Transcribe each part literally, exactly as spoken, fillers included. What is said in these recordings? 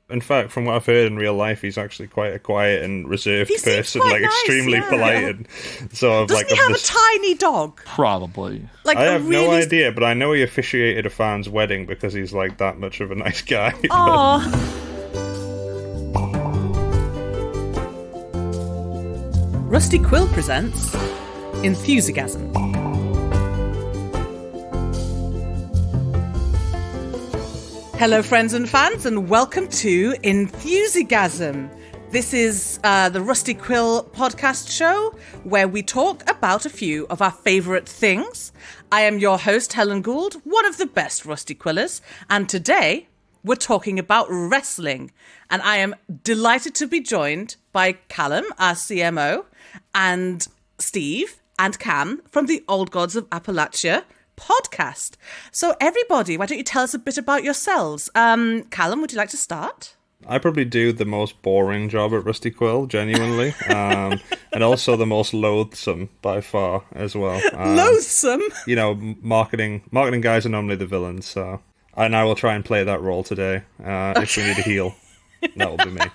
In fact, from what I've heard in real life, he's actually quite a quiet and reserved He seems person, quite like nice, extremely yeah. polite and sort of Doesn't like. he of have this... a tiny dog? Probably. Like I a have really... no idea, but I know he officiated a fan's wedding because he's like that much of a nice guy. Aww. Rusty Quill presents Enthusiasm. Hello, friends and fans, and welcome to Enthusiasm. This is uh, the Rusty Quill podcast show where we talk about a few of our favourite things. I am your host, Helen Gould, one of the best Rusty Quillers, and today we're talking about wrestling. And I am delighted to be joined by Callum, our C M O, and Steve and Cam from the Old Gods of Appalachia podcast. So everybody, why don't you tell us a bit about yourselves? Um, Callum, would you like to start? I probably do the most boring job at Rusty Quill, genuinely, um, and also the most loathsome by far as well. Um, Loathsome? You know, marketing marketing guys are normally the villains, so and I will try and play that role today. Uh, if we need a heel, that will be me.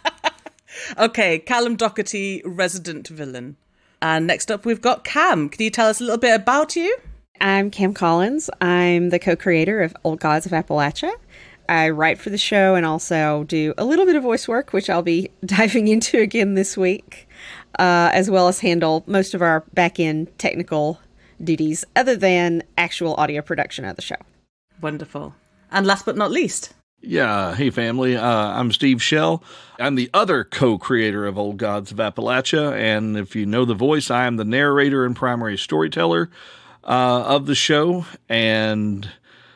Okay, Callum Doherty, resident villain. And next up, we've got Cam. Can you tell us a little bit about you? I'm Cam Collins. I'm the co-creator of Old Gods of Appalachia. I write for the show and also do a little bit of voice work, which I'll be diving into again this week, uh, as well as handle most of our back-end technical duties other than actual audio production of the show. Wonderful. And last but not least... Yeah, hey family, uh, I'm Steve Shell. I'm the other co-creator of Old Gods of Appalachia, and if you know the voice, I am the narrator and primary storyteller uh, of the show, and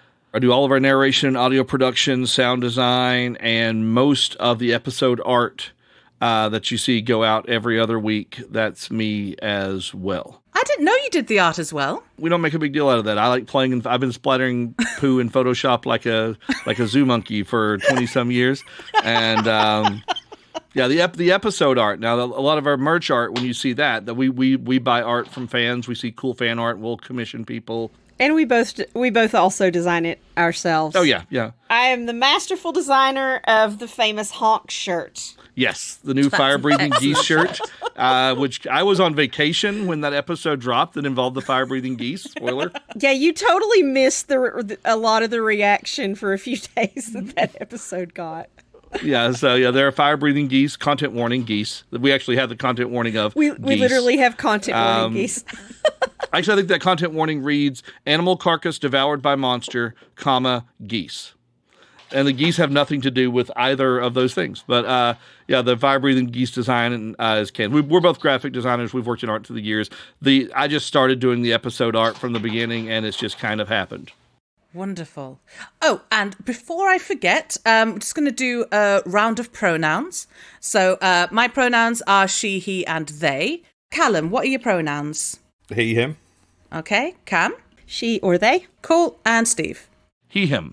I do all of our narration, audio production, sound design, and most of the episode art uh, that you see go out every other week. That's me as well. I didn't know you did the art as well. We don't make a big deal out of that. I like playing, and I've been splattering poo in Photoshop like a like a zoo monkey for twenty some years, and um, yeah, the ep- the episode art. Now, a lot of our merch art, when you see that, that we we we buy art from fans. We see cool fan art. We'll commission people, and we both we both also design it ourselves. Oh yeah, yeah. I am the masterful designer of the famous honk shirt. Yes, the new fire-breathing geese shirt, uh, which I was on vacation when that episode dropped that involved the fire-breathing geese. Spoiler. Yeah, you totally missed the a lot of the reaction for a few days that that episode got. Yeah, so yeah, there are fire-breathing geese, content warning geese. We actually have the content warning of We we geese. literally have content warning Um, geese. Actually, I think that content warning reads, animal carcass devoured by monster, comma, geese. And the geese have nothing to do with either of those things. But uh, yeah, the fire-breathing geese design uh, is Ken. We, we're both graphic designers. We've worked in art through the years. The I just started doing the episode art from the beginning, and it's just kind of happened. Wonderful. Oh, and before I forget, um, I'm just going to do a round of pronouns. So uh, my pronouns are she, he, and they. Callum, what are your pronouns? He, him. Okay. Cam? She or they. Cool. And Steve? He, him.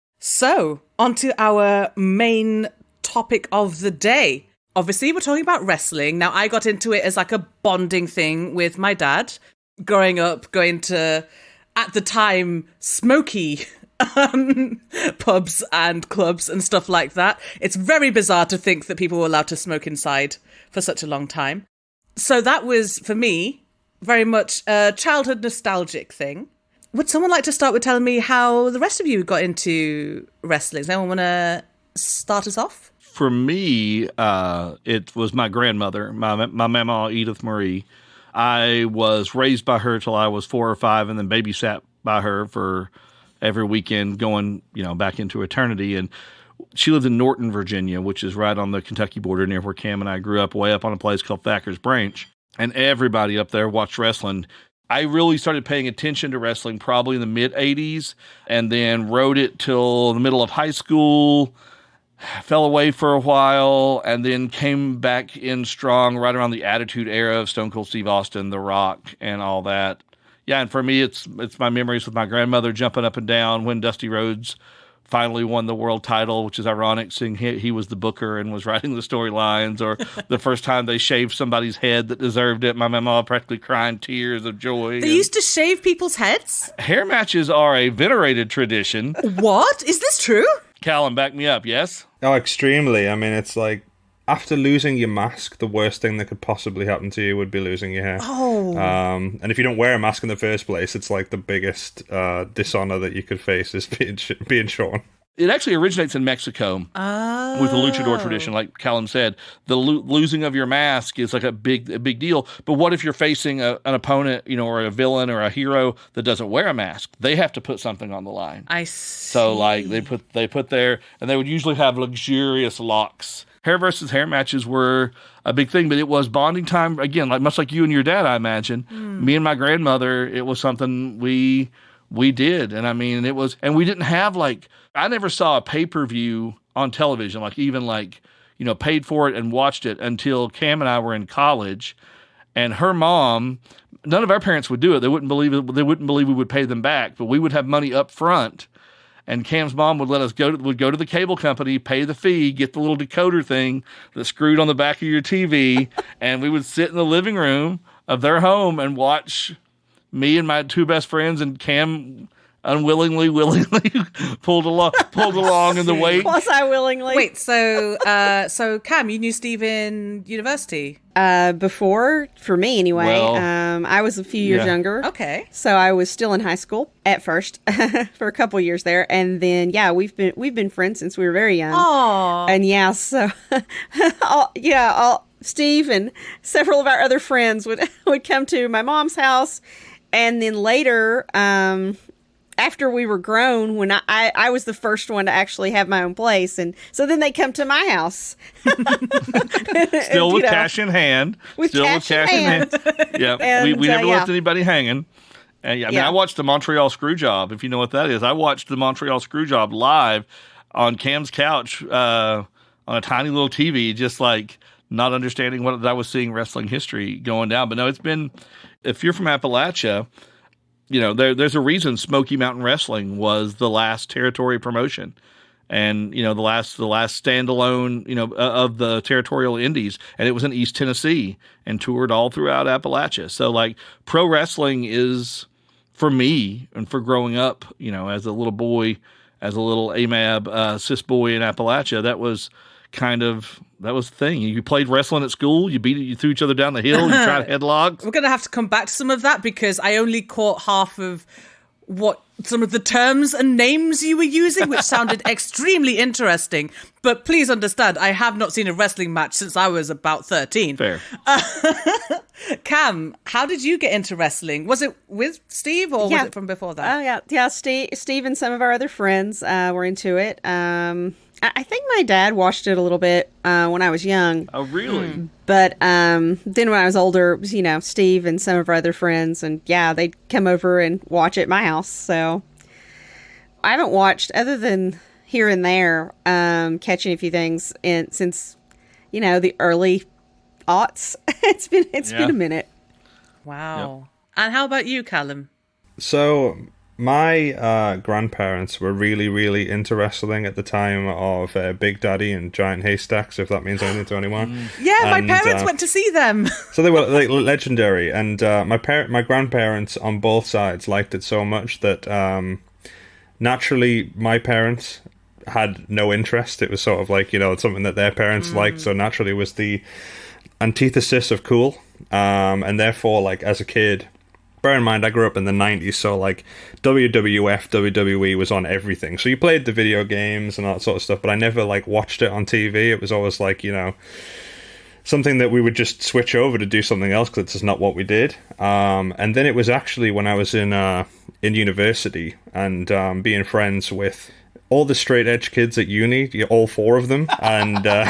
So, on to our main topic of the day. Obviously, we're talking about wrestling. Now, I got into it as like a bonding thing with my dad. Growing up, going to, at the time, smoky um, pubs and clubs and stuff like that. It's very bizarre to think that people were allowed to smoke inside for such a long time. So that was, for me, very much a childhood nostalgic thing. Would someone like to start with telling me how the rest of you got into wrestling? Does anyone want to start us off? For me, uh, it was my grandmother, my my mama, Edith Marie. I was raised by her till I was four or five, and then babysat by her for every weekend, going you know back into eternity. And she lived in Norton, Virginia, which is right on the Kentucky border near where Cam and I grew up, way up on a place called Thacker's Branch. And everybody up there watched wrestling. I really started paying attention to wrestling probably in the mid-eighties, and then rode it till the middle of high school, fell away for a while, and then came back in strong right around the Attitude Era of Stone Cold Steve Austin, The Rock, and all that. Yeah, and for me, it's it's my memories with my grandmother jumping up and down when Dusty Rhodes finally won the world title, which is ironic, seeing he, he was the booker and was writing the storylines, or the first time they shaved somebody's head that deserved it. My mama practically crying tears of joy. They used to shave people's heads? Hair matches are a venerated tradition. What? Is this true? Callum, back me up, yes? Oh, extremely. I mean, it's like, after losing your mask, the worst thing that could possibly happen to you would be losing your hair. Oh. Um, and if you don't wear a mask in the first place, it's like the biggest uh, dishonor that you could face is being, sh- being shorn. It actually originates in Mexico Oh. with the luchador tradition, like Callum said. The lo- losing of your mask is like a big a big deal. But what if you're facing a, an opponent, you know, or a villain or a hero that doesn't wear a mask? They have to put something on the line. I see. So like they put they put their, and they would usually have luxurious locks. Hair versus hair matches were a big thing, but it was bonding time. Again, like much like you and your dad, I imagine. Mm. Me and my grandmother, it was something we we did. And I mean, it was, and we didn't have like, I never saw a pay-per-view on television, like even like, you know, paid for it and watched it until Cam and I were in college. And her mom, none of our parents would do it. They wouldn't believe it. They wouldn't believe we would pay them back, but we would have money up front. And Cam's mom would let us go to, would go to the cable company, pay the fee, get the little decoder thing that's screwed on the back of your T V, and we would sit in the living room of their home and watch me and my two best friends, and Cam unwillingly, willingly pulled along, pulled along in the wake. Quasi willingly. Wait, so uh, so Cam, you knew Steve in university? Uh, before, for me anyway, Well, um, I was a few years yeah. younger. Okay. So I was still in high school at first for a couple years there, and then yeah, we've been we've been friends since we were very young. Aww. And yeah, so all, yeah, all, Steve and several of our other friends would would come to my mom's house, and then later, um, after we were grown, when I, I, I was the first one to actually have my own place, and so then they come to my house. Still with You know, cash in hand. with Still cash with cash in in hand. Yeah, we, And, we uh, never yeah. left anybody hanging. And yeah, I mean, Yeah. I watched the Montreal Screwjob, if you know what that is. I watched the Montreal Screwjob live on Cam's couch uh, on a tiny little T V, just like not understanding what I was seeing wrestling history going down. But no, it's been, if you're from Appalachia, you know, there, there's a reason Smoky Mountain Wrestling was the last territory promotion, and you know the last the last standalone, you know, uh, of the territorial indies, and it was in East Tennessee and toured all throughout Appalachia. So like pro wrestling is, for me and for growing up, you know, as a little boy, as a little A M A B uh, cis boy in Appalachia, that was kind of, that was the thing. You played wrestling at school, you beat it, you threw each other down the hill, you tried headlocks. We're going to have to come back to some of that because I only caught half of what some of the terms and names you were using, which sounded extremely interesting. But please understand, I have not seen a wrestling match since I was about thirteen. Fair. Cam, how did you get into wrestling? Was it with Steve or Yeah. was it from before that? Oh yeah, yeah. Steve, Steve, and some of our other friends uh, were into it. Um, I, I think my dad watched it a little bit uh, when I was young, Oh, really? but um, then when I was older, it was, you know, Steve and some of our other friends, and yeah, they'd come over and watch at my house. So I haven't watched other than here and there, um, catching a few things in since, you know, the early aughts. it's been it's Yeah. been a minute. Wow. And how about you, Callum? So my uh, grandparents were really, really into wrestling at the time of uh, Big Daddy and Giant Haystacks, if that means anything to anyone. Yeah, my And, parents uh, went to see them. So they were like legendary, and uh, my parent, my grandparents on both sides liked it so much that um, naturally my parents had no interest. It was sort of like, you know, something that their parents liked, so naturally it was the antithesis of cool, um, and therefore, like, as a kid, bear in mind I grew up in the nineties, so like W W F, W W E was on everything, so you played the video games and all that sort of stuff, but I never like watched it on T V. It was always like, you know, something that we would just switch over to do something else because it's just not what we did. Um, and then it was actually when I was in uh, in university and um, being friends with all the straight edge kids at uni, yeah, all four of them, and uh,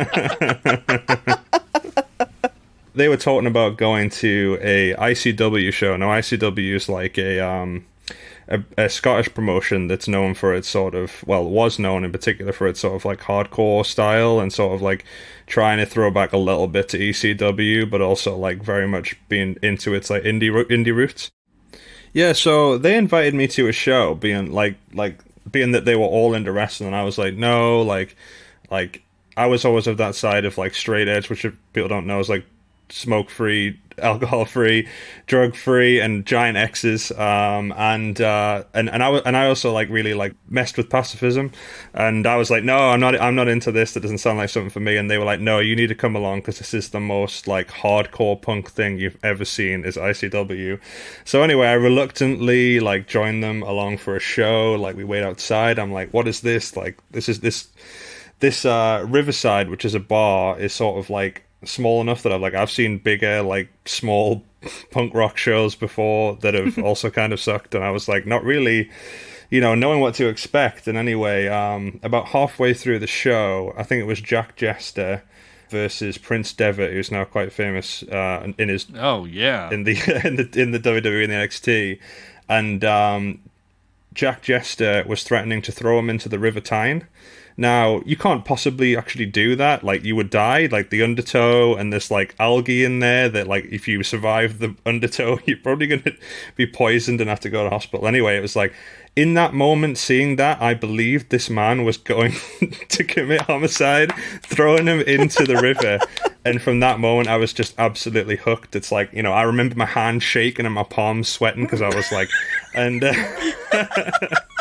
they were talking about going to a I C W show. Now, I C W is like a um, a, a Scottish promotion that's known for its sort of, well, was known in particular for its sort of like hardcore style and sort of like trying to throw back a little bit to E C W, but also like very much being into its like indie ro- indie roots. Yeah, so they invited me to a show, being like like being that they were all into wrestling, and I was like, no, like like I was always of that side of like straight edge, which if people don't know is like smoke-free, alcohol-free, drug-free, and giant X's. Um, and uh, and and I w- and I also like really like messed with pacifism, and I was like, no, I'm not, I'm not into this. That doesn't sound like something for me. And they were like, no, you need to come along because this is the most like hardcore punk thing you've ever seen is I C W. So anyway, I reluctantly like joined them along for a show. Like we wait outside. I'm like, what is this? Like this is this this uh, Riverside, which is a bar, is sort of like small enough that I've like I've seen bigger like small punk rock shows before that have also kind of sucked, and I was like not really, you know, knowing what to expect. And anyway, um, about halfway through the show, I think it was Jack Jester versus Prince Devitt, who's now quite famous uh, in his oh yeah in the in the in the W W E and the N X T, and um, Jack Jester was threatening to throw him into the River Tyne. Now, you can't possibly actually do that. Like, you would die. Like, the undertow and there's, like, algae in there that, like, if you survive the undertow, you're probably going to be poisoned and have to go to hospital. Anyway, it was like, in that moment, seeing that, I believed this man was going to commit homicide, throwing him into the river. And from that moment, I was just absolutely hooked. It's like, you know, I remember my hands shaking and my palms sweating because I was like, and... Uh,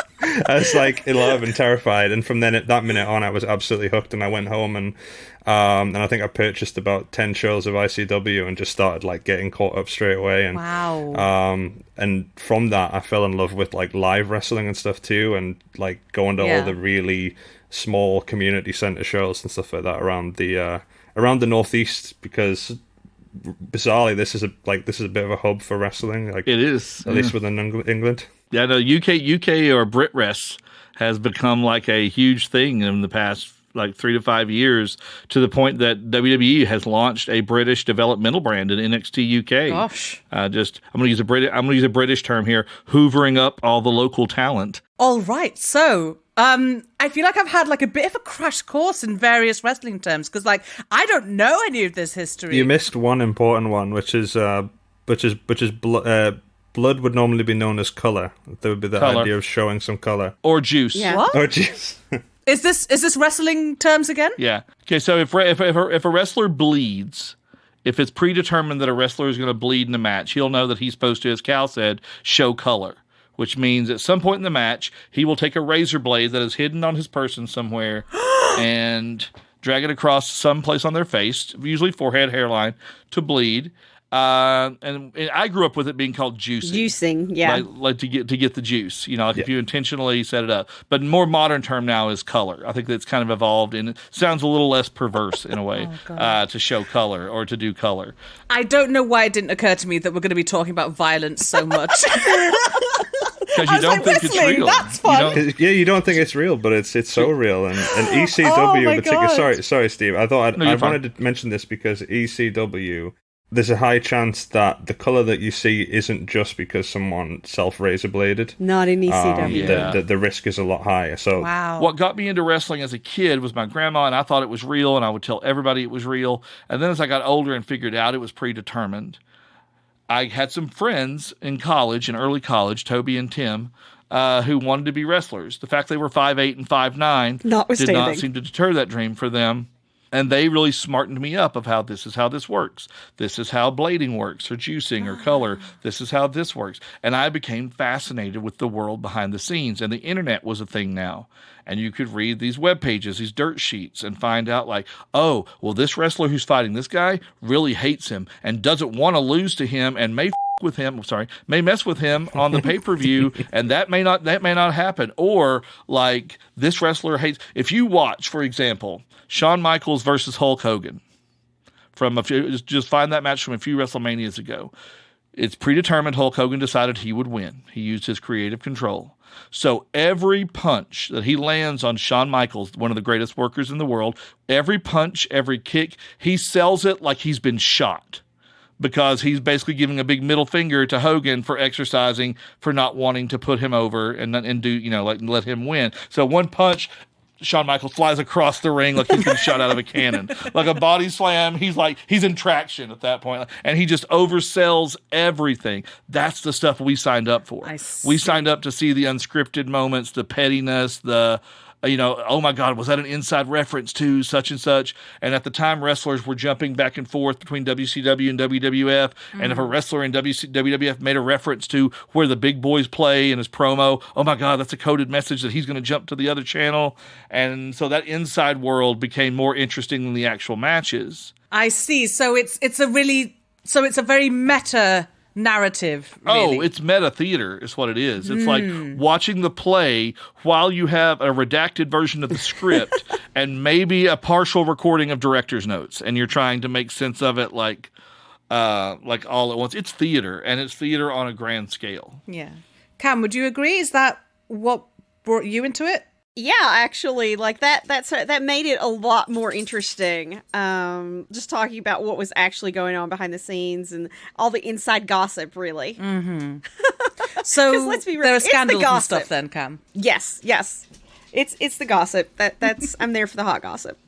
I was like in love and terrified, and from then at that minute on, I was absolutely hooked. And I went home and um, and I think I purchased about ten shows of I C W and just started like getting caught up straight away. And wow. Um, and from that, I fell in love with like live wrestling and stuff too, and like going to Yeah. all the really small community center shows and stuff like that around the uh, around the Northeast, because bizarrely, this is a like this is a bit of a hub for wrestling. Like it is at yeah. least within Eng- England. Yeah, no, U K, U K or BritRest has become like a huge thing in the past like three to five years, to the point that W W E has launched a British developmental brand in N X T U K. Gosh. Uh, just I'm going to use a British I'm going to use a British term here, hoovering up all the local talent. All right, so um, I feel like I've had like a bit of a crash course in various wrestling terms because like I don't know any of this history. You missed one important one, which is uh, which is which is bl- uh, blood would normally be known as color. There would be the Color. idea of showing some color. Or juice. Yeah. What? Oh, jeez. Is this is this wrestling terms again? Yeah. Okay, so if if if a, if a wrestler bleeds, if it's predetermined that a wrestler is going to bleed in a match, he'll know that he's supposed to, as Cal said, show color, which means at some point in the match, he will take a razor blade that is hidden on his person somewhere and drag it across some place on their face, usually forehead, hairline, to bleed. Uh, and, and I grew up with it being called juicing. Juicing, yeah. Like, like to get to get the juice, you know, like Yeah. if you intentionally set it up. But more modern term now is color. I think that's kind of evolved and it sounds a little less perverse in a way Oh, uh, to show color or to do color. I don't know why it didn't occur to me that we're going to be talking about violence so much. Because I you was don't like, think it's wrestling, real. that's You fun. don't- Yeah, you don't think it's real, but it's it's so real. And, and E C W Oh my in particular. God. Sorry, sorry, Steve. I thought I'd, No, I you're fine. wanted to mention this because E C W. There's a high chance that the color that you see isn't just because someone self razor bladed. Not in E C W. Um, Yeah. the, the the risk is a lot higher. So Wow. What got me into wrestling as a kid was my grandma, and I thought it was real, and I would tell everybody it was real. And then as I got older and figured out it was predetermined, I had some friends in college, in early college, Toby and Tim, uh, who wanted to be wrestlers. The fact they were five eight and five nine did Notwithstanding. not seem to deter that dream for them. And they really smartened me up of how this is how this works. This is how blading works, or juicing, or color. This is how this works. And I became fascinated with the world behind the scenes. And the internet was a thing now. And you could read these web pages, these dirt sheets, and find out like, oh, well, this wrestler who's fighting this guy really hates him and doesn't want to lose to him and may f- with him, sorry, may mess with him on the pay-per-view, and that may not that may not happen. Or like this wrestler hates. If you watch, for example, Shawn Michaels versus Hulk Hogan from a few, just- just find that match from a few WrestleManias ago. It's predetermined. Hulk Hogan decided he would win. He used his creative control. So every punch that he lands on Shawn Michaels, one of the greatest workers in the world, every punch, every kick, he sells it like he's been shot, because he's basically giving a big middle finger to Hogan for exercising, for not wanting to put him over and and do, you know, like let him win. So one punch, Shawn Michaels flies across the ring like he's been shot out of a cannon. Like a body slam, he's like, he's in traction at that point. And he just oversells everything. That's the stuff we signed up for. I see. We signed up to see the unscripted moments, the pettiness, the, you know, oh my God, was that an inside reference to such and such? And at the time, wrestlers were jumping back and forth between W C W and W W F. Mm. And if a wrestler in W W F made a reference to where the big boys play in his promo, oh my God, that's a coded message that he's going to jump to the other channel. And so that inside world became more interesting than the actual matches. I see. So it's it's a really so it's a very meta narrative. Really. Oh, it's meta theater is what it is. It's mm. like Hmm. watching the play while you have a redacted version of the script and maybe a partial recording of director's notes, and you're trying to make sense of it like uh, like all at once. It's theater, and it's theater on a grand scale. Yeah. Cam, would you agree? Is that what brought you into it? Yeah, actually, like that that's that made it a lot more interesting. Um, just talking about what was actually going on behind the scenes and all the inside gossip, really. Mm-hmm. So let's be real, there are scandals the and stuff then, Cam. Yes, yes. It's it's the gossip. That that's I'm there for the hot gossip.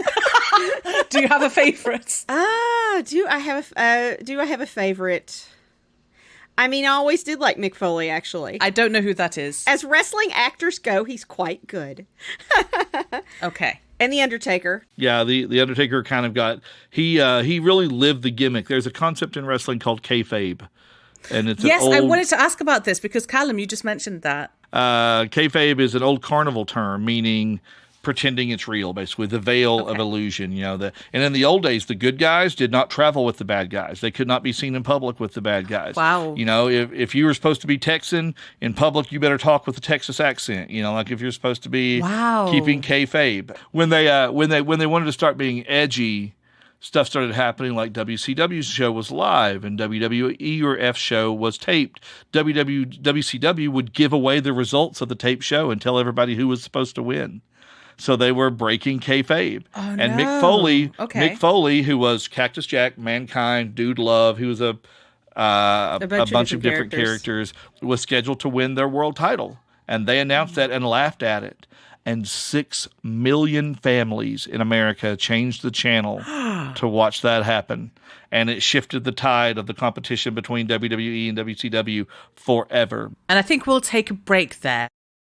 Do you have a favorite? Ah, do I have a uh, do I have a favorite? I mean, I always did like Mick Foley, actually. I don't know who that is. As wrestling actors go, he's quite good. Okay. And The Undertaker. Yeah, the, the Undertaker kind of got... He uh, he really lived the gimmick. There's a concept in wrestling called kayfabe. And it's yes, an old, I wanted to ask about this because, Callum, you just mentioned that. Uh, kayfabe is an old carnival term, meaning... pretending it's real, basically the veil okay. of illusion, you know. The and in the old days, the good guys did not travel with the bad guys. They could not be seen in public with the bad guys. Wow. You know, if if you were supposed to be Texan in public, you better talk with a Texas accent. You know, like if you're supposed to be wow. keeping kayfabe. When they uh when they when they wanted to start being edgy, stuff started happening. Like W C W's show was live and W W E or F show was taped. W W W C W would give away the results of the tape show and tell everybody who was supposed to win. So they were breaking kayfabe. Oh, and no. Mick Foley, okay. Mick Foley, who was Cactus Jack, Mankind, Dude Love, he was a uh, a, a bunch, a bunch of different, of different characters. characters, was scheduled to win their world title. And they announced that and laughed at it. And six million families in America changed the channel to watch that happen. And it shifted the tide of the competition between W W E and W C W forever. And I think we'll take a break there.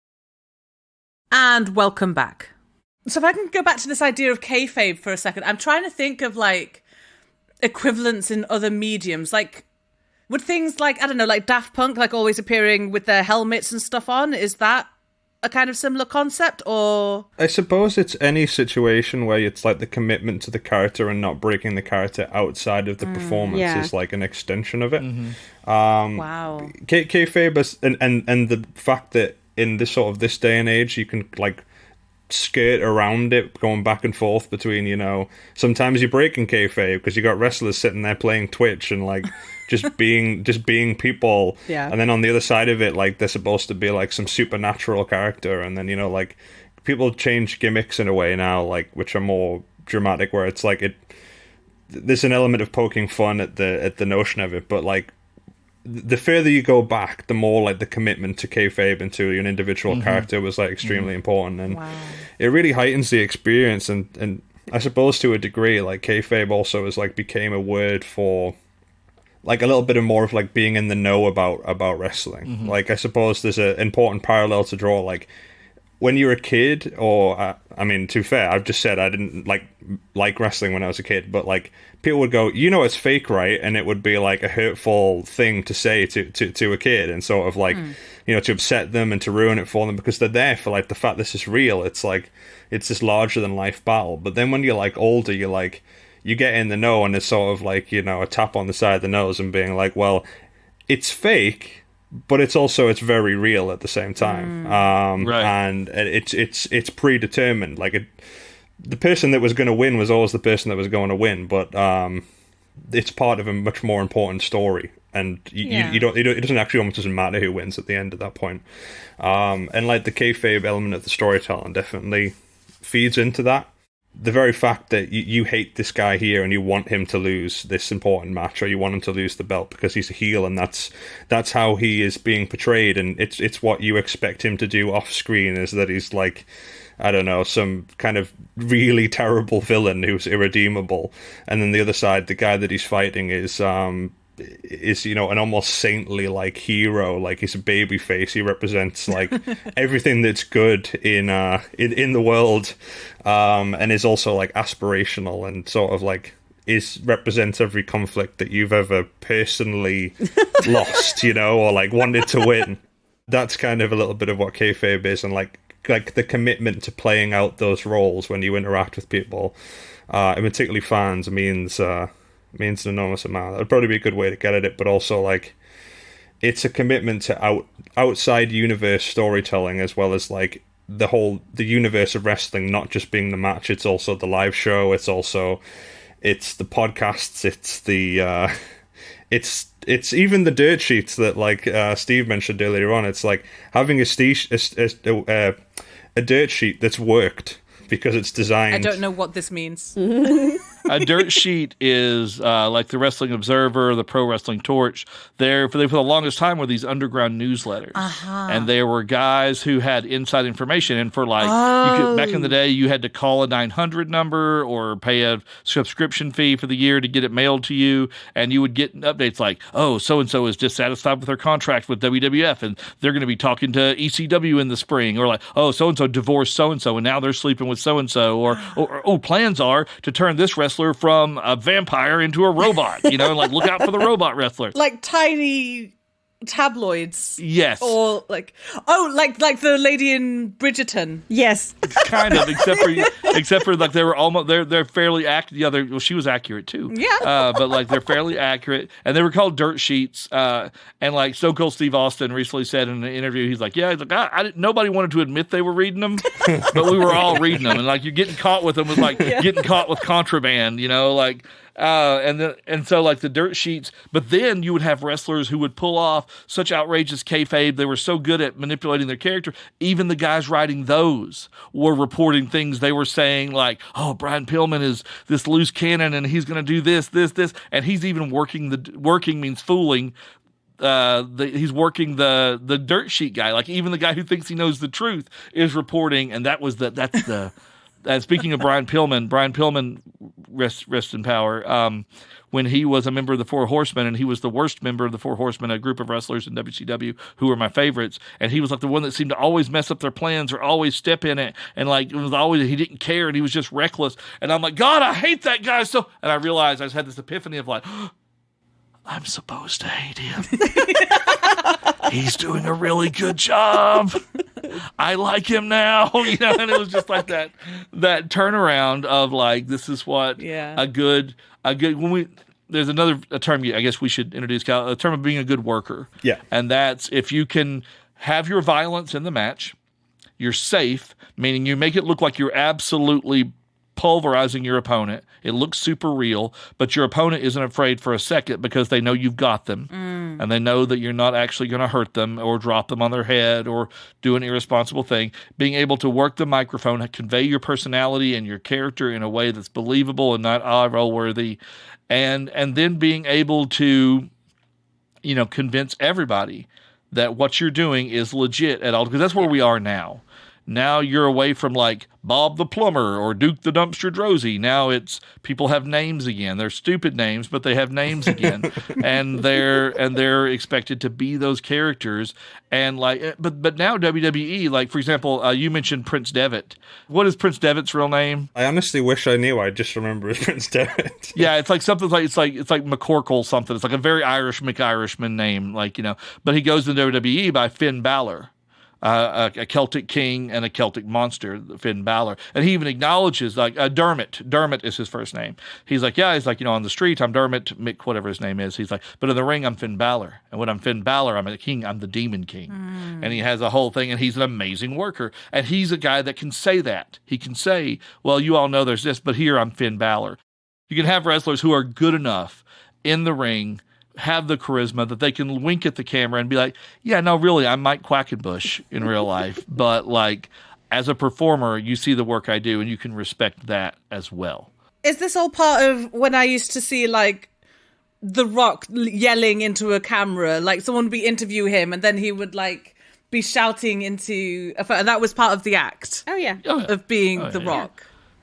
And welcome back. So if I can go back to this idea of kayfabe for a second, I'm trying to think of like equivalents in other mediums. Like, would things like, I don't know, like Daft Punk, like always appearing with their helmets and stuff on, is that a kind of similar concept, or? I suppose it's any situation where it's like the commitment to the character and not breaking the character outside of the mm, performance yeah. is like an extension of it. Mm-hmm. Um, wow. K- kayfabe is, and, and, and the fact that in this sort of this day and age, you can like skirt around it, going back and forth between, you know, sometimes you're breaking kayfabe because you got wrestlers sitting there playing Twitch and like just being just being people, yeah. And then on the other side of it, like they're supposed to be like some supernatural character, and then, you know, like people change gimmicks in a way now, like which are more dramatic, where it's like it. There's an element of poking fun at the at the notion of it, but like. The further you go back, the more like the commitment to kayfabe and to an individual mm-hmm. character was like extremely mm-hmm. important, and wow. it really heightens the experience. And, and I suppose to a degree, like kayfabe also is like became a word for like a little bit of more of like being in the know about about wrestling. Mm-hmm. Like I suppose there's an important parallel to draw. Like when you're a kid, or uh, I mean, to be fair, I've just said I didn't like like wrestling when I was a kid, but like. People would go, you know, it's fake, right? And it would be like a hurtful thing to say to, to, to a kid, and sort of like, mm. you know, to upset them and to ruin it for them, because they're there for like the fact this is real. It's like, it's this larger than life battle. But then when you're like older, you're like, you get in the know, and it's sort of like, you know, a tap on the side of the nose and being like, well, it's fake, but it's also, it's very real at the same time. Mm. Um, right. And it's, it's, it's predetermined. Like it, the person that was going to win was always the person that was going to win, but um, it's part of a much more important story, and you, yeah. you, you don't, it doesn't actually almost doesn't matter who wins at the end at that point. Um, and like the kayfabe element of the storytelling definitely feeds into that. The very fact that you, you hate this guy here and you want him to lose this important match, or you want him to lose the belt because he's a heel, and that's that's how he is being portrayed, and it's it's what you expect him to do off screen, is that he's like, I don't know, some kind of really terrible villain who's irredeemable. And then the other side, the guy that he's fighting is, um, is, you know, an almost saintly like hero. Like he's a baby face. He represents like everything that's good in uh in, in the world, um and is also like aspirational and sort of like is represents every conflict that you've ever personally lost, you know, or like wanted to win. That's kind of a little bit of what kayfabe is, and like like the commitment to playing out those roles when you interact with people, uh and particularly fans, means uh means an enormous amount. That'd probably be a good way to get at it, but also like it's a commitment to out outside universe storytelling, as well as like the whole the universe of wrestling, not just being the match. It's also the live show. It's also it's the podcasts. It's the uh, it's it's even the dirt sheets that like uh, Steve mentioned earlier on. It's like having a ste- a, a, a, a dirt sheet that's worked because it's designed. I don't know what this means. A dirt sheet is uh, like the Wrestling Observer, the Pro Wrestling Torch. They're, for, they, for the longest time, were these underground newsletters. Uh-huh. And there were guys who had inside information. And for like, oh. you could, back in the day, you had to call a nine hundred number or pay a subscription fee for the year to get it mailed to you. And you would get updates like, oh, so-and-so is dissatisfied with their contract with W W F, and they're going to be talking to E C W in the spring. Or like, oh, so-and-so divorced so-and-so, and now they're sleeping with so-and-so. Or, or, or oh, plans are to turn this wrestler from a vampire into a robot, you know, like look out for the robot wrestler. Like tiny tabloids. Yes. Or like, oh, like like the lady in Bridgerton. Yes. Kind of, except for except for like they were almost they're they're fairly accurate. The other, well, she was accurate too. Yeah. Uh, but like they're fairly accurate, and they were called dirt sheets. Uh, and like Stone Cold Steve Austin recently said in an interview, he's like, yeah, he's like, I, I didn't, nobody wanted to admit they were reading them, but we were all reading them, and like you're getting caught with them was like yeah. getting caught with contraband, you know, like. Uh, and the, and so like the dirt sheets, but then you would have wrestlers who would pull off such outrageous kayfabe. They were so good at manipulating their character. Even the guys writing those were reporting things. They were saying like, "Oh, Brian Pillman is this loose cannon, and he's going to do this, this, this," and he's even working the working means fooling. Uh, the, he's working the the dirt sheet guy. Like even the guy who thinks he knows the truth is reporting, and that was the that's the. And speaking of Brian Pillman, Brian Pillman, rest, rest in power, um, when he was a member of the Four Horsemen, and he was the worst member of the Four Horsemen, a group of wrestlers in W C W who were my favorites, and he was like the one that seemed to always mess up their plans or always step in it, and like it was always, he didn't care, and he was just reckless, and I'm like, God, I hate that guy so, and I realized I just had this epiphany of like, oh, I'm supposed to hate him. He's doing a really good job. I like him now, you know, and it was just like that that turnaround of like, this is what yeah. a good a good when we there's another a term I guess we should introduce, Cal, a term of being a good worker. Yeah. And that's if you can have your violence in the match, you're safe, meaning you make it look like you're absolutely pulverizing your opponent. It looks super real, but your opponent isn't afraid for a second because they know you've got them. Mm. And they know that you're not actually going to hurt them or drop them on their head or do an irresponsible thing. Being able to work the microphone, convey your personality and your character in a way that's believable and not eye-roll worthy. And, and then being able to, you know, convince everybody that what you're doing is legit at all, because that's where we are now. Now you're away from like Bob the Plumber or Duke the Dumpster Drozy. Now it's people have names again. They're stupid names, but they have names again, and they're and they're expected to be those characters. And like, but but now W W E, like for example, uh, you mentioned Prince Devitt. What is Prince Devitt's real name? I honestly wish I knew. I just remember as Prince Devitt. Yeah, it's like something like it's like it's like McCorkle something. It's like a very Irish McIrishman name, like you know. But he goes to W W E by Finn Balor. Uh, a, a Celtic king and a Celtic monster, Finn Balor. And he even acknowledges, like, uh, Dermot. Dermot is his first name. He's like, yeah, he's like, you know, on the street, I'm Dermot, Mick, whatever his name is. He's like, but in the ring, I'm Finn Balor. And when I'm Finn Balor, I'm a king, I'm the Demon King. Mm. And he has a whole thing, and he's an amazing worker. And he's a guy that can say that. He can say, well, you all know there's this, but here I'm Finn Balor. You can have wrestlers who are good enough in the ring, have the charisma that they can wink at the camera and be like, yeah, no, really, I'm Mike Quackenbush in real life. But like, as a performer, you see the work I do and you can respect that as well. Is this all part of when I used to see like The Rock yelling into a camera, like someone would be interview him and then he would like be shouting into a, and that was part of the act. Oh yeah. Of being oh, The yeah. Rock.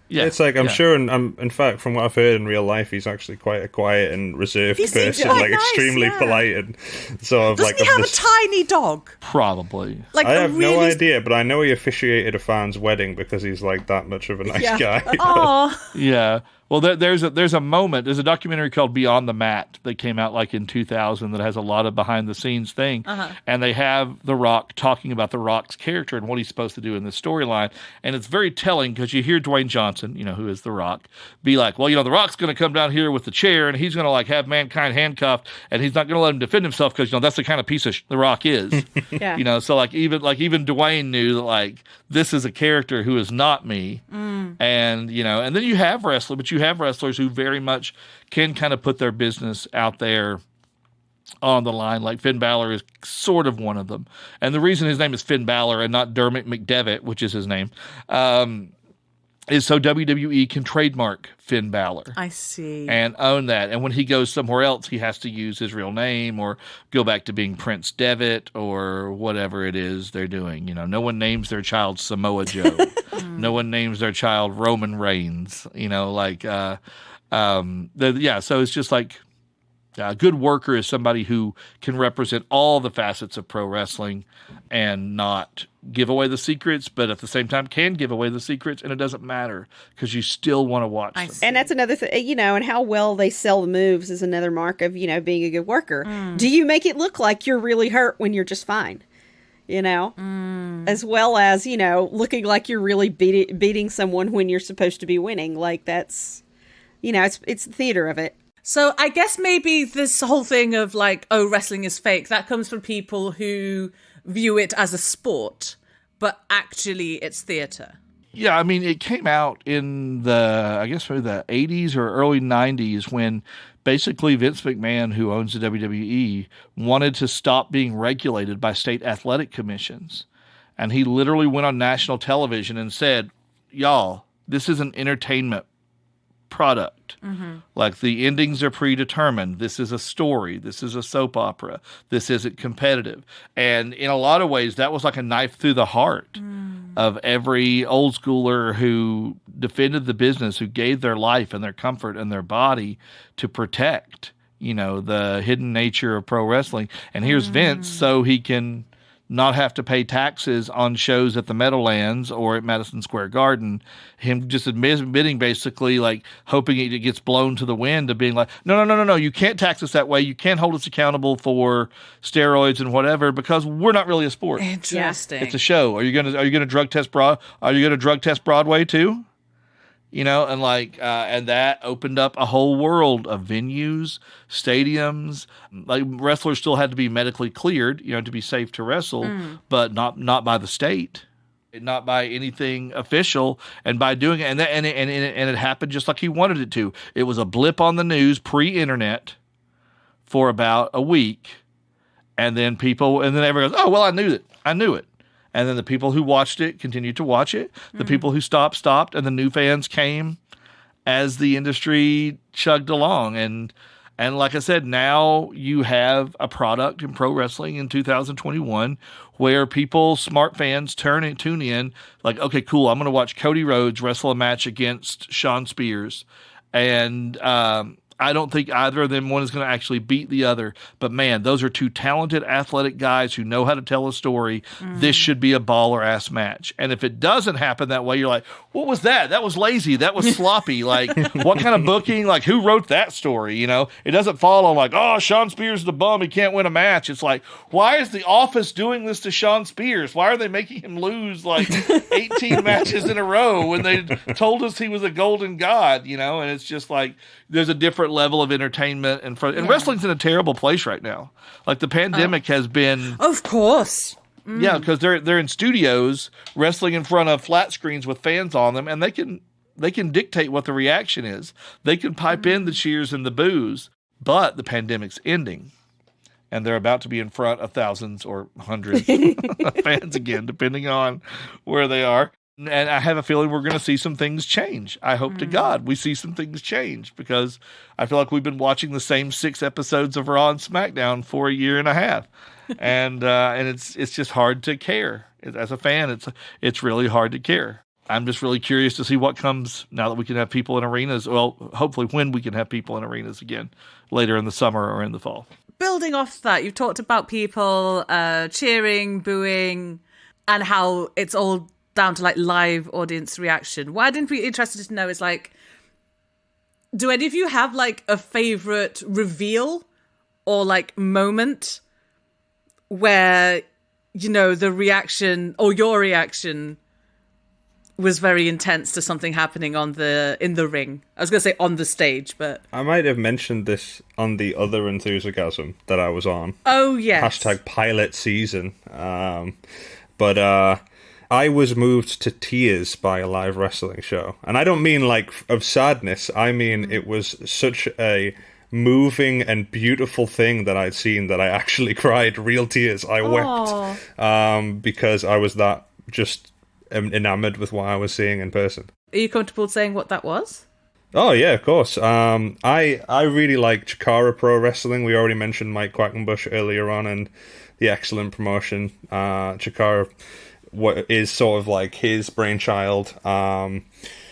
Yeah, It's like I'm yeah. sure, and um, in fact, from what I've heard in real life, he's actually quite a quiet and reserved He seems person, quite like nice, extremely yeah. polite and sort of Doesn't like. he of have this- a tiny dog? Probably. Like I a have really... no idea, but I know he officiated a fan's wedding because he's like that much of a nice Yeah. guy. Oh, Yeah. Well, there, there's a there's a moment. There's a documentary called Beyond the Mat that came out like in two thousand that has a lot of behind the scenes thing, Uh-huh. and they have The Rock talking about The Rock's character and what he's supposed to do in the storyline, and it's very telling because you hear Dwayne Johnson, you know, who is The Rock, be like, well, you know, The Rock's going to come down here with the chair and he's going to like have Mankind handcuffed and he's not going to let him defend himself because you know that's the kind of piece of sh- The Rock is, Yeah. you know. So like even like even Dwayne knew that like this is a character who is not me. And, you know, and then you have wrestlers, but you have wrestlers who very much can kind of put their business out there on the line. Like Finn Balor is sort of one of them. And the reason his name is Finn Balor and not Dermot McDevitt, which is his name, um, is so W W E can trademark Finn Balor. I see. And own that. And when he goes somewhere else, he has to use his real name or go back to being Prince Devitt or whatever it is they're doing. You know, no one names their child Samoa Joe. No one names their child Roman Reigns. You know, like, uh, um, the, yeah. So it's just like a good worker is somebody who can represent all the facets of pro wrestling and not give away the secrets, but at the same time can give away the secrets, and it doesn't matter because you still want to watch I them. see. And that's another thing, you know, and how well they sell the moves is another mark of, you know, being a good worker. Mm. Do you make it look like you're really hurt when you're just fine? You know, Mm. as well as, you know, looking like you're really beating beating someone when you're supposed to be winning. Like that's, you know, it's it's the theater of it. So I guess maybe this whole thing of like, oh, wrestling is fake, that comes from people who view it as a sport, but actually it's theater. Yeah, I mean, it came out in the, I guess, maybe the eighties or early nineties when basically Vince McMahon, who owns the W W E, wanted to stop being regulated by state athletic commissions. And he literally went on national television and said, y'all, this is an entertainment product. Like the endings are predetermined. This is a story. This is a soap opera. This isn't competitive. And in a lot of ways, that was like a knife through the heart of every old schooler who defended the business, who gave their life and their comfort and their body to protect, you know, the hidden nature of pro wrestling. And here's Vince so he can not have to pay taxes on shows at the Meadowlands or at Madison Square Garden. Him just admit, admitting basically like hoping it gets blown to the wind of being like, no, no, no, no, no, you can't tax us that way. You can't hold us accountable for steroids and whatever because we're not really a sport. Interesting. It's a show. Are you gonna Are you gonna drug test Broad? Are you gonna drug test Broadway too? You know, and like, uh, and that opened up a whole world of venues, stadiums. Like wrestlers still had to be medically cleared, you know, to be safe to wrestle, but not not by the state, not by anything official. And by doing it, and that, and it, and it, and it happened just like he wanted it to. It was a blip on the news, pre-internet, for about a week, and then people, and then everyone goes, "Oh, well, I knew it. I knew it." And then the people who watched it continued to watch it. The people who stopped, stopped. And the new fans came as the industry chugged along. And and like I said, now you have a product in pro wrestling in two thousand twenty-one where people, smart fans, turn and tune in like, okay, cool, I'm going to watch Cody Rhodes wrestle a match against Shawn Spears. And um, I don't think either of them one is going to actually beat the other. But man, those are two talented, athletic guys who know how to tell a story. Mm. This should be a baller ass match. And if it doesn't happen that way, you're like, what was that? That was lazy. That was sloppy. Like, what kind of booking? Like, who wrote that story? You know, it doesn't fall on like, oh, Shawn Spears is the bum. He can't win a match. It's like, why is the Office doing this to Shawn Spears? Why are they making him lose like eighteen matches in a row when they told us he was a golden god? You know, and it's just like, there's a different level of entertainment and fr- and Yeah. wrestling's in a terrible place right now. Like the pandemic has been, Of course. yeah, because they're they're in studios wrestling in front of flat screens with fans on them, and they can they can dictate what the reaction is. They can pipe in the cheers and the boos, but the pandemic's ending, and they're about to be in front of thousands or hundreds of fans again, depending on where they are. And I have a feeling we're going to see some things change. I hope to God we see some things change because I feel like we've been watching the same six episodes of Raw and SmackDown for a year and a half, and uh, and it's it's just hard to care as a fan. It's it's really hard to care. I'm just really curious to see what comes now that we can have people in arenas. Well, hopefully when we can have people in arenas again later in the summer or in the fall. Building off that, you've talked about people uh, cheering, booing, and how it's all down to like live audience reaction. What I'd be interested to know is like, do any of you have like a favorite reveal or like moment where, you know, the reaction or your reaction was very intense to something happening on the in the ring? I was going to say on the stage, but I might have mentioned this on the other enthusiasm that I was on. Oh yes. Hashtag pilot season. Um, but uh, I was moved to tears by a live wrestling show, and I don't mean like of sadness. I mean it was such a moving and beautiful thing that I'd seen that I actually cried real tears. I Aww. wept um, because I was that just enamored with what I was seeing in person. Are you comfortable saying what that was? Oh yeah, of course. Um, I I really like Chikara Pro Wrestling. We already mentioned Mike Quackenbush earlier on, and the excellent promotion. Uh, Chikara what is sort of like his brainchild. Um,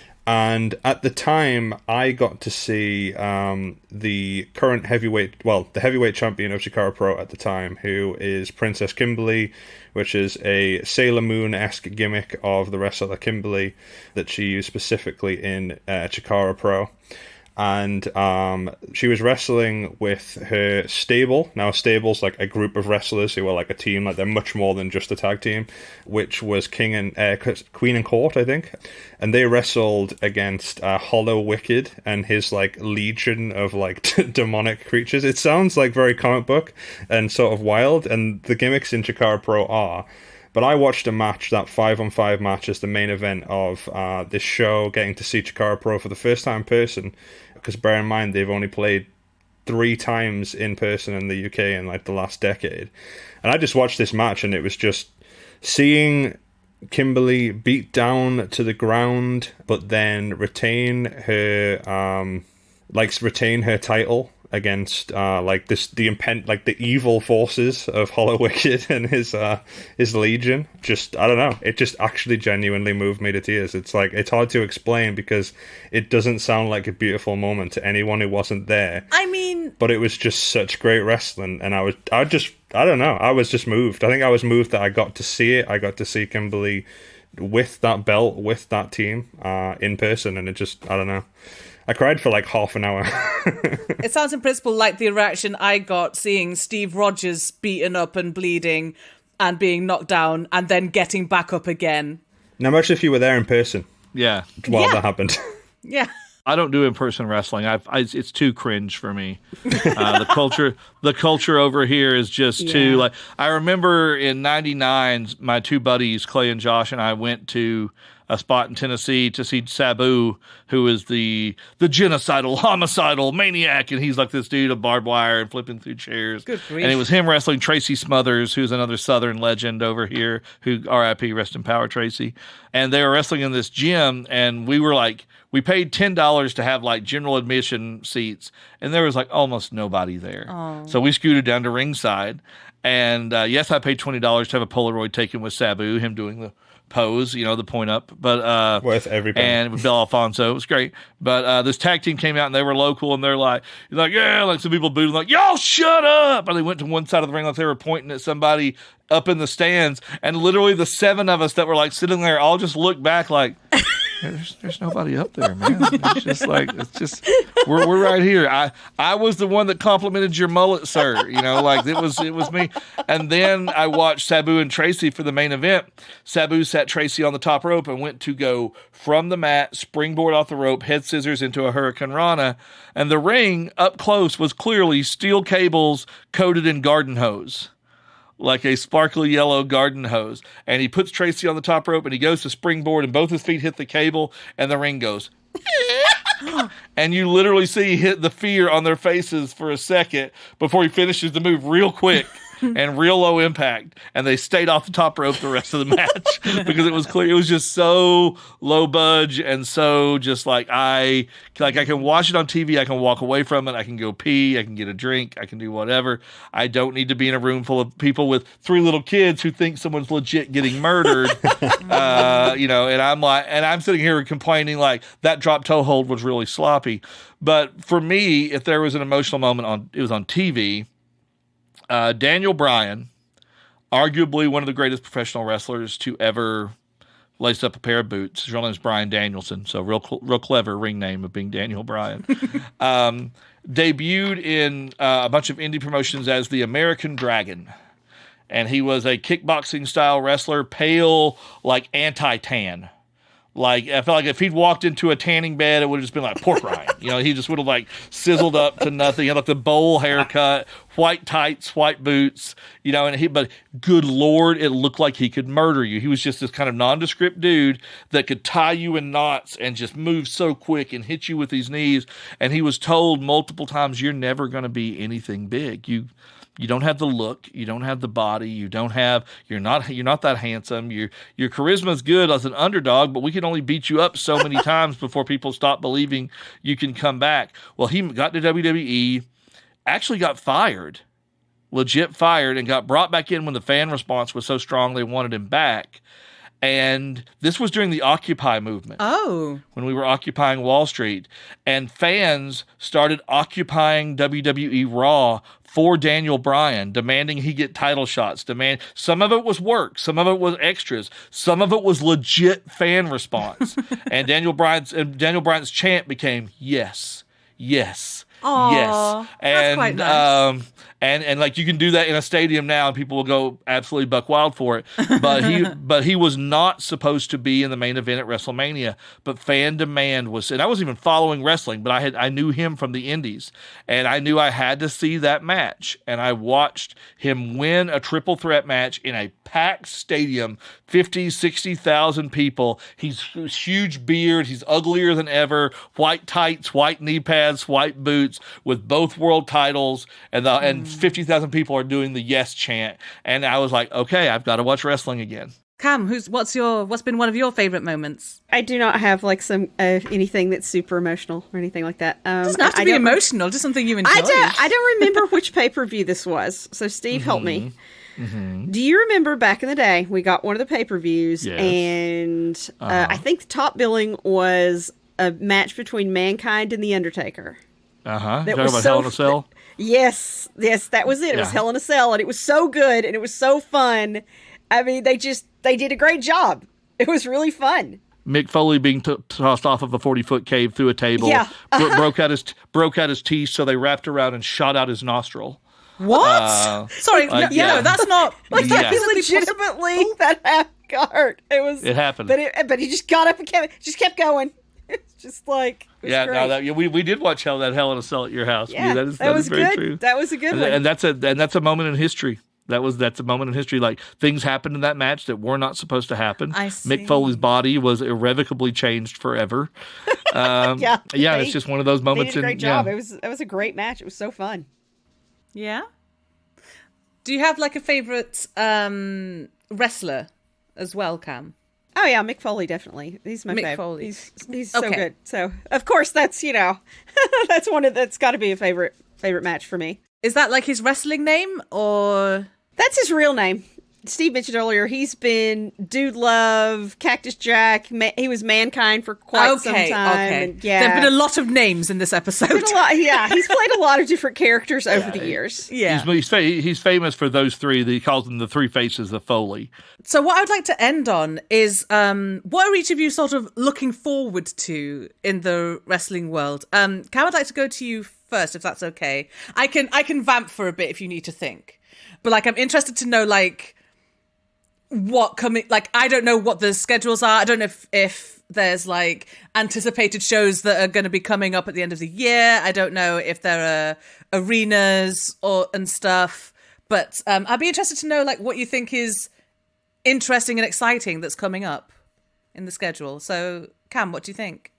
and at the time, I got to see um, the current heavyweight, well, the heavyweight champion of Chikara Pro at the time, who is Princess Kimberly, which is a Sailor Moon-esque gimmick of the wrestler Kimberly that she used specifically in uh, Chikara Pro. And um, she was wrestling with her stable. Now, a stable's like a group of wrestlers who are like a team, like they're much more than just a tag team, which was King and uh, Queen and Court, I think. And they wrestled against uh, Hollow Wicked and his like legion of like t- demonic creatures. It sounds like very comic book and sort of wild, and the gimmicks in Chikara Pro are. But I watched a match, that five-on-five match, as the main event of uh, this show, getting to see Chikara Pro for the first time in person. Because bear in mind, they've only played three times in person in the U K in like the last decade. And I just watched this match, and it was just seeing Kimberly beat down to the ground, but then retain her, um, like retain her title against uh like this the impent like the evil forces of Hollow Wicked and his uh his legion. Just I don't know, it just actually genuinely moved me to tears. It's like it's hard to explain because it doesn't sound like a beautiful moment to anyone who wasn't there. I mean, but it was just such great wrestling, and I was I just I don't know I was just moved. I think I was moved that I got to see it. I got to see Kimberly with that belt, with that team uh in person, and it just I don't know, I cried for like half an hour. It sounds in principle like the reaction I got seeing Steve Rogers beaten up and bleeding and being knocked down and then getting back up again. Now, much if you were there in person. Yeah. While yeah. that happened. Yeah. I don't do in-person wrestling. I, I it's too cringe for me. Uh, the culture, the culture over here is just yeah. too like. I remember in ninety-nine, my two buddies Clay and Josh and I went to a spot in Tennessee to see Sabu, who is the the genocidal, homicidal maniac, and he's like this dude of barbed wire and flipping through chairs. Good grief. And it was him wrestling Tracy Smothers, who's another Southern legend over here, who R I P, rest in power, Tracy. And they were wrestling in this gym, and we were like, we paid ten dollars to have like general admission seats, and there was like almost nobody there. Oh. So we scooted down to ringside, and uh, yes, I paid twenty dollars to have a Polaroid taken with Sabu, him doing the pose, you know, the point up, but uh worth every penny. And with Bill Alfonso, it was great. But uh this tag team came out, and they were local, and they're like, like yeah, like some people booed, like, y'all shut up, and they went to one side of the ring like they were pointing at somebody up in the stands, and literally the seven of us that were like sitting there all just looked back like, There's, there's nobody up there, man. It's just like, it's just, we're we're right here. I, I was the one that complimented your mullet, sir. You know, like it was it was me. And then I watched Sabu and Tracy for the main event. Sabu sat Tracy on the top rope and went to go from the mat, springboard off the rope, head scissors into a Hurricane Rana. And the ring up close was clearly steel cables coated in garden hose. Like a sparkly yellow garden hose. And he puts Tracy on the top rope, and he goes to springboard, and both his feet hit the cable, and the ring goes. And you literally see hit the fear on their faces for a second before he finishes the move real quick. and real low impact, and they stayed off the top rope the rest of the match because it was clear it was just so low budge and so just like I like I can watch it on T V, I can walk away from it, I can go pee, I can get a drink, I can do whatever. I don't need to be in a room full of people with three little kids who think someone's legit getting murdered. uh, you know, and I'm like, and I'm sitting here complaining like that drop toe hold was really sloppy. But for me, if there was an emotional moment on, it was on T V. Uh, Daniel Bryan, arguably one of the greatest professional wrestlers to ever lace up a pair of boots. His real name is Bryan Danielson, so real real clever ring name of being Daniel Bryan. um, debuted in uh, a bunch of indie promotions as the American Dragon. And he was a kickboxing-style wrestler, pale, like anti-tan. Like, I felt like if he'd walked into a tanning bed, it would have just been like pork rind. You know, he just would have like sizzled up to nothing. He had like the bowl haircut, white tights, white boots, you know, and he, but good Lord, it looked like he could murder you. He was just this kind of nondescript dude that could tie you in knots and just move so quick and hit you with these knees. And he was told multiple times, you're never going to be anything big. You, You don't have the look. You don't have the body. You don't have. You're not. You're not that handsome. Your your charisma is good as an underdog, but we can only beat you up so many times before people stop believing you can come back. Well, he got to W W E, actually got fired, legit fired, and got brought back in when the fan response was so strong they wanted him back. And this was during the Occupy movement. Oh. When we were occupying Wall Street. And fans started occupying W W E Raw for Daniel Bryan, demanding he get title shots. Demand Some of it was work. Some of it was extras. Some of it was legit fan response. and Daniel Bryan's, and Daniel Bryan's chant became, yes, yes, Aww, yes. And, that's quite nice. um, And and like you can do that in a stadium now, and people will go absolutely buck wild for it. But he but he was not supposed to be in the main event at WrestleMania. But fan demand was, and I wasn't even following wrestling, but I had I knew him from the Indies, and I knew I had to see that match. And I watched him win a triple threat match in a packed stadium, fifty, sixty thousand people. He's huge beard, he's uglier than ever, white tights, white knee pads, white boots, with both world titles, and the and fifty thousand people are doing the yes chant. And I was like, okay, I've got to watch wrestling again. Cam, who's what's your what's been one of your favorite moments? I do not have like some uh, anything that's super emotional or anything like that. Um, It doesn't have to I, be I don't- emotional, just something you enjoy. I don't. I don't remember which pay per view this was. So Steve, help me. Mm-hmm. Do you remember back in the day we got one of the pay per views, Yes. and uh, Uh-huh. I think the top billing was a match between Mankind and the Undertaker. Uh huh. That Talking was about so Hell in a Cell. Yes, yes, that was it. It was Yeah. Hell in a Cell, and it was so good, and it was so fun. I mean, they just they did a great job. It was really fun. Mick Foley being t- tossed off of a forty-foot cave through a table. Yeah. Bro- broke out his broke out his teeth, so they wrapped around and shot out his nostril. What? Uh, Sorry, like, no, yeah, yeah. no, that's not. Like Yeah. that was legitimately that happened. Hurt. It was. It happened. But it, but he just got up and kept just kept going. It's just like it was Yeah, great. no, that, yeah, we we did watch Hell that Hell in a Cell at your house. yeah, that is that, that was is very good. true. That was a good and, one. and that's a and that's a moment in history. That was that's a moment in history. Like things happened in that match that were not supposed to happen. I see. Mick Foley's body was irrevocably changed forever. Um, Yeah, yeah, they- it's just one of those they moments. did a great in, job. Yeah. It was it was a great match. It was so fun. Yeah. Do you have like a favorite um, wrestler as well, Cam? Oh yeah, Mick Foley definitely. He's my Mick favorite. Foley. He's he's so Okay. good. So of course that's you know that's one of that's got to be a favorite favorite match for me. Is that like his wrestling name or? That's his real name. Steve mentioned earlier he's been Dude Love, Cactus Jack. Ma- he was Mankind for quite some Okay, time. okay. And yeah, There've been a lot of names in this episode. Been a lot- yeah, he's played a lot of different characters over the years. Yeah. He's, he's, fa- he's famous for those three. He calls them the three faces of Foley. So what I would like to end on is um, what are each of you sort of looking forward to in the wrestling world? Um, Cam, I'd like to go to you first, if that's okay. I can I can vamp for a bit if you need to think, but like I'm interested to know like what coming. Like I don't know what the schedules are. I don't know if if there's like anticipated shows that are going to be coming up at the end of the year. I don't know if there are arenas or and stuff. But um, I'd be interested to know like what you think is interesting and exciting that's coming up in the schedule. So, Cam, what do you think?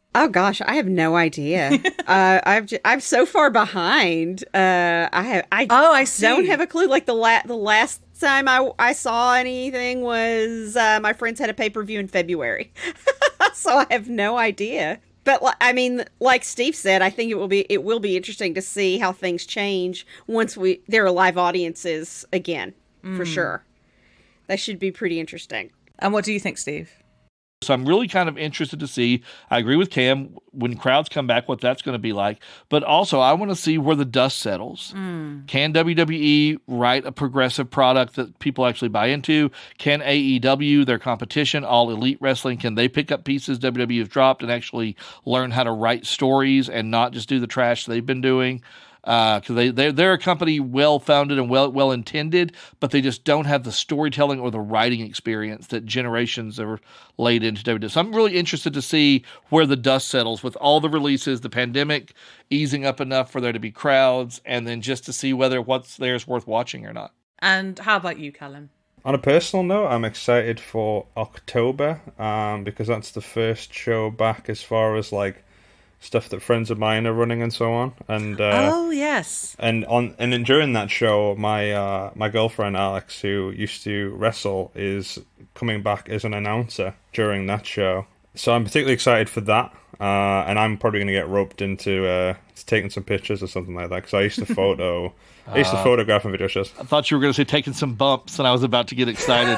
Oh gosh, I have no idea. uh, I've j- I'm so far behind. Uh, I have I Oh, I see. don't have a clue. Like the la- the last time I I saw anything was uh, my friends had a pay per view in February, so I have no idea. But li- I mean, like Steve said, I think it will be it will be interesting to see how things change once we there are live audiences again, for sure. That should be pretty interesting. And what do you think, Steve? So I'm really kind of interested to see, I agree with Cam, when crowds come back, what that's going to be like. But also, I want to see where the dust settles. Mm. Can W W E write a progressive product that people actually buy into? Can A E W, their competition, All Elite Wrestling, can they pick up pieces W W E has dropped and actually learn how to write stories and not just do the trash they've been doing? Because uh, they they're, they're a company well founded and well well intended, but they just don't have the storytelling or the writing experience that generations are laid into W W E. So I'm really interested to see where the dust settles with all the releases, the pandemic easing up enough for there to be crowds, and then just to see whether what's there is worth watching or not. And how about you, Callum? On a personal note, I'm excited for October um, because that's the first show back as far as like stuff that friends of mine are running and so on. And uh, oh yes, and on and then during that show, my uh, my girlfriend Alex, who used to wrestle, is coming back as an announcer during that show. So I'm particularly excited for that. Uh, and I'm probably going to get roped into uh, taking some pictures or something like that because I used to photo, I used to photograph in video shows. I thought you were going to say taking some bumps, and I was about to get excited.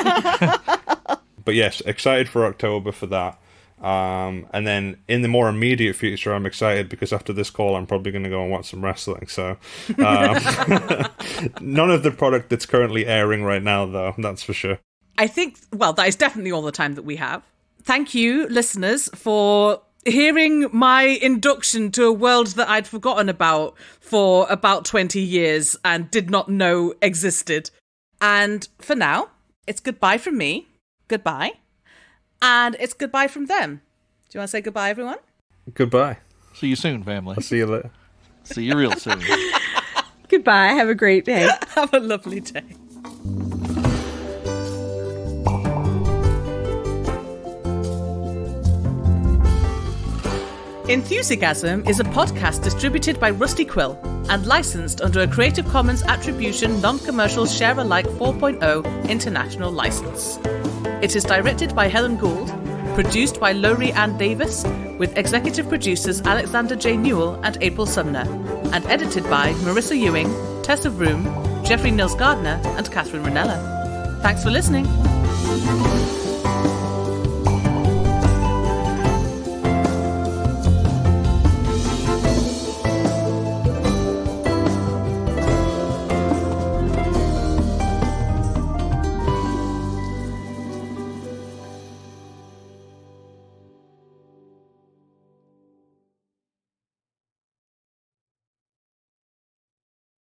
But yes, excited for October for that. Um, and then in the more immediate future, I'm excited because after this call, I'm probably going to go and watch some wrestling. So um, none of the product that's currently airing right now, though, that's for sure. I think, well, that is definitely all the time that we have. Thank you, listeners, for hearing my induction to a world that I'd forgotten about for about twenty years and did not know existed. And for now, it's goodbye from me. Goodbye. And it's goodbye from them. Do you want to say goodbye, everyone? Goodbye. See you soon, family. I'll see you later. See you real soon. Goodbye. Have a great day. Have a lovely day. Enthusiasm is a podcast distributed by Rusty Quill and licensed under a Creative Commons Attribution Non-Commercial Share-alike four point oh international license. It is directed by Helen Gould, produced by Laurie Ann Davis, with executive producers Alexander J. Newell and April Sumner, and edited by Marissa Ewing, Tessa Vroom, Jeffrey Nils Gardner, and Catherine Ranella. Thanks for listening.